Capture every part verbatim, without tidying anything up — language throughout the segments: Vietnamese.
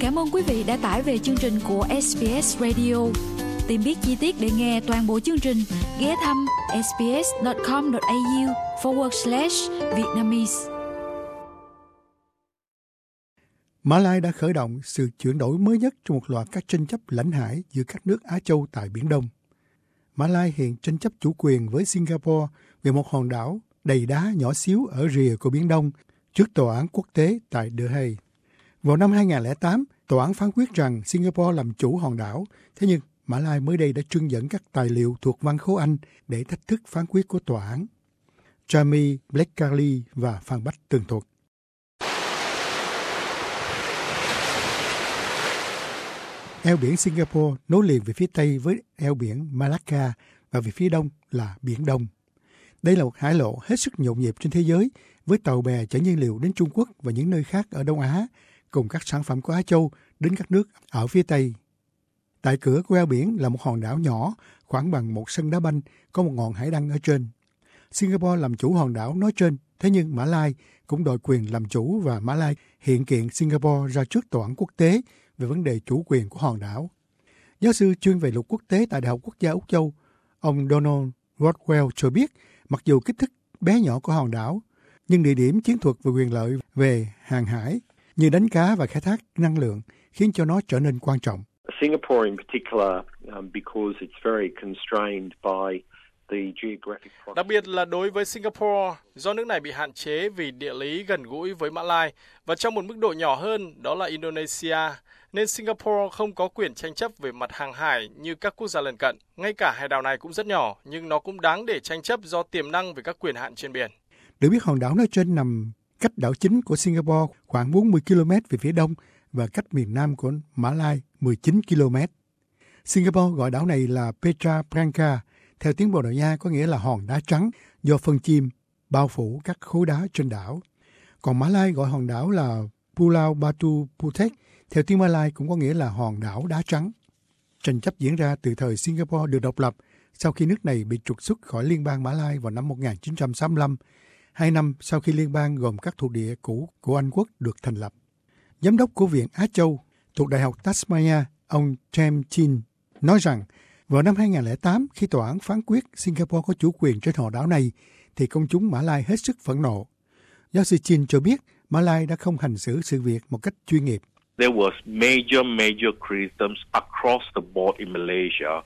Cảm ơn quý vị đã tải về chương trình của ét bê ét Radio. Tìm biết chi tiết để nghe toàn bộ chương trình, ghé thăm sbs.com.au forward slash Vietnamese. Mã Lai đã khởi động sự chuyển đổi mới nhất trong một loạt các tranh chấp lãnh hải giữa các nước Á Châu tại Biển Đông. Mã Lai hiện tranh chấp chủ quyền với Singapore về một hòn đảo đầy đá nhỏ xíu ở rìa của Biển Đông trước tòa án quốc tế tại The Hague. Vào năm hai không không tám, tòa án phán quyết rằng Singapore làm chủ hòn đảo, thế nhưng Mã Lai mới đây đã trưng dẫn các tài liệu thuộc văn khố Anh để thách thức phán quyết của tòa án. Jamie Blakely và Phan Bách tường thuật. Eo biển Singapore nối liền về phía Tây với eo biển Malacca và về phía Đông là Biển Đông. Đây là một hải lộ hết sức nhộn nhịp trên thế giới với tàu bè chở nhiên liệu đến Trung Quốc và những nơi khác ở Đông Á, cùng các sản phẩm của Á Châu đến các nước ở phía Tây. Tại cửa của eo biển là một hòn đảo nhỏ khoảng bằng một sân đá banh, có một ngọn hải đăng ở trên. Singapore làm chủ hòn đảo nói trên, thế nhưng Mã Lai cũng đòi quyền làm chủ và Mã Lai hiện kiện Singapore ra trước tòa án quốc tế về vấn đề chủ quyền của hòn đảo. Giáo sư chuyên về luật quốc tế tại Đại học Quốc gia Úc Châu, ông Donald Rodwell cho biết, mặc dù kích thước bé nhỏ của hòn đảo, nhưng địa điểm chiến thuật và quyền lợi về hàng hải như đánh cá và khai thác năng lượng khiến cho nó trở nên quan trọng. Singapore in particular, um, because it's very constrained by the geographic proximity. Đặc biệt là đối với Singapore, do nước này bị hạn chế vì địa lý gần gũi với Mã Lai và trong một mức độ nhỏ hơn đó là Indonesia, nên Singapore không có quyền tranh chấp về mặt hàng hải như các quốc gia lân cận. Ngay cả hải đảo này cũng rất nhỏ, nhưng nó cũng đáng để tranh chấp do tiềm năng về các quyền hạn trên biển. Được biết hòn đảo nói trên nằm cách đảo chính của Singapore khoảng bốn mươi ki lô mét về phía đông và cách miền nam của Mã Lai mười chín ki lô mét. Singapore gọi đảo này là Petra Branca, theo tiếng Bồ Đào Nha có nghĩa là hòn đá trắng do phân chim bao phủ các khối đá trên đảo. Còn Mã Lai gọi hòn đảo là Pulau Batu Putek, theo tiếng Mã Lai cũng có nghĩa là hòn đảo đá trắng. Tranh chấp diễn ra từ thời Singapore được độc lập sau khi nước này bị trục xuất khỏi Liên bang Mã Lai vào năm một nghìn chín trăm sáu mươi lăm, hai năm sau khi liên bang gồm các thuộc địa cũ của Anh quốc được thành lập. Giám đốc của Viện Á Châu thuộc Đại học Tasmania, ông James Chin, nói rằng vào năm hai không không tám, khi tòa án phán quyết Singapore có chủ quyền trên hòn đảo này, thì công chúng Mã Lai hết sức phẫn nộ. Giáo sư Chin cho biết Mã Lai đã không hành xử sự việc một cách chuyên nghiệp. There was major, major criticisms across the board in Malaysia.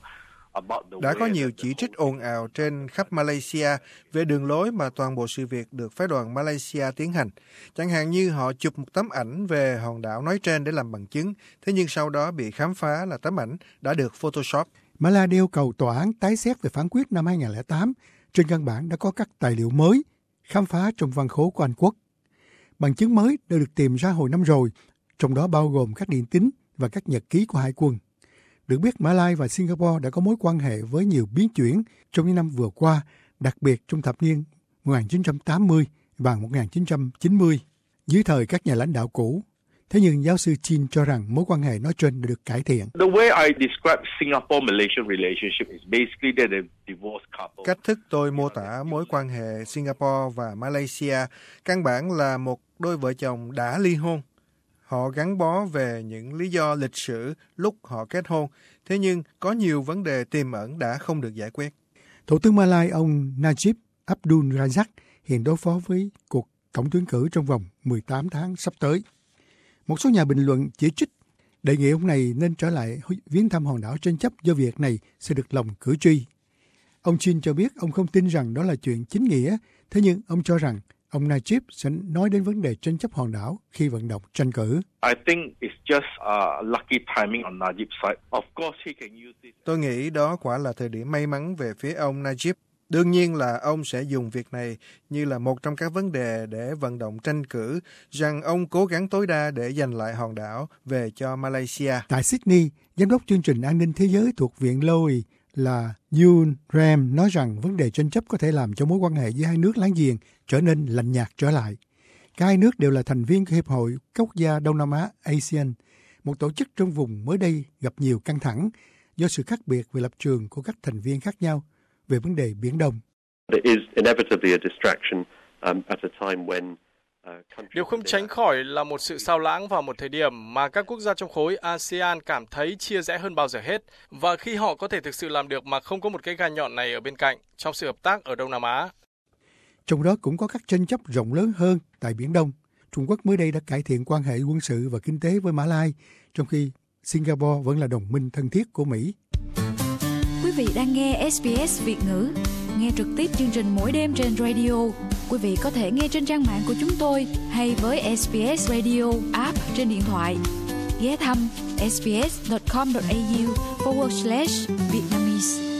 Đã có nhiều chỉ trích ồn ào trên khắp Malaysia về đường lối mà toàn bộ sự việc được phái đoàn Malaysia tiến hành. Chẳng hạn như họ chụp một tấm ảnh về hòn đảo nói trên để làm bằng chứng, thế nhưng sau đó bị khám phá là tấm ảnh đã được Photoshop. Mã Lai yêu cầu tòa án tái xét về phán quyết năm hai không không tám, trên căn bản đã có các tài liệu mới khám phá trong văn khố của Anh quốc. Bằng chứng mới đã được tìm ra hồi năm rồi, trong đó bao gồm các điện tín và các nhật ký của hải quân. Được biết Mã Lai và Singapore đã có mối quan hệ với nhiều biến chuyển trong những năm vừa qua, đặc biệt trong thập niên một nghìn chín trăm tám mươi và một nghìn chín trăm chín mươi, dưới thời các nhà lãnh đạo cũ. Thế nhưng giáo sư Chin cho rằng mối quan hệ nói trên đã được cải thiện. The way I describe Singapore-Malaysia relationship is basically they're a divorced couple. Cách thức tôi mô tả mối quan hệ Singapore và Malaysia căn bản là một đôi vợ chồng đã ly hôn. Họ gắn bó về những lý do lịch sử lúc họ kết hôn, thế nhưng có nhiều vấn đề tiềm ẩn đã không được giải quyết. Thủ tướng Malai ông Najib Abdul Razak hiện đối phó với cuộc tổng tuyển cử trong vòng mười tám tháng sắp tới. Một số nhà bình luận chỉ trích đề nghị ông này nên trở lại viếng thăm hòn đảo tranh chấp do việc này sẽ được lòng cử tri. Ông Chin cho biết ông không tin rằng đó là chuyện chính nghĩa, thế nhưng ông cho rằng ông Najib sẽ nói đến vấn đề tranh chấp hòn đảo khi vận động tranh cử. I think it's just a lucky timing on Najib's side. Of course he can use this. Tôi nghĩ đó quả là thời điểm may mắn về phía ông Najib. Đương nhiên là ông sẽ dùng việc này như là một trong các vấn đề để vận động tranh cử rằng ông cố gắng tối đa để giành lại hòn đảo về cho Malaysia. Tại Sydney, giám đốc chương trình an ninh thế giới thuộc Viện Lowy là Yoon Ram nói rằng vấn đề tranh chấp có thể làm cho mối quan hệ giữa hai nước láng giềng trở nên lạnh nhạt trở lại. Cả hai nước đều là thành viên của Hiệp hội các quốc gia Đông Nam Á a sê an, một tổ chức trong vùng mới đây gặp nhiều căng thẳng do sự khác biệt về lập trường của các thành viên khác nhau về vấn đề Biển Đông. There is inevitably a distraction um, at a time when Điều không tránh khỏi là một sự sao lãng vào một thời điểm mà các quốc gia trong khối a sê an cảm thấy chia rẽ hơn bao giờ hết, và khi họ có thể thực sự làm được mà không có một cái gai nhọn này ở bên cạnh trong sự hợp tác ở Đông Nam Á. Trong đó cũng có các tranh chấp rộng lớn hơn tại Biển Đông. Trung Quốc mới đây đã cải thiện quan hệ quân sự và kinh tế với Mã Lai, trong khi Singapore vẫn là đồng minh thân thiết của Mỹ. Quý vị đang nghe ét bê ét Việt ngữ. Nghe trực tiếp chương trình mỗi đêm trên radio. Quý vị có thể nghe trên trang mạng của chúng tôi hay với ét bê ét Radio app trên điện thoại. Ghé thăm sbs.com.au forward slash Vietnamese.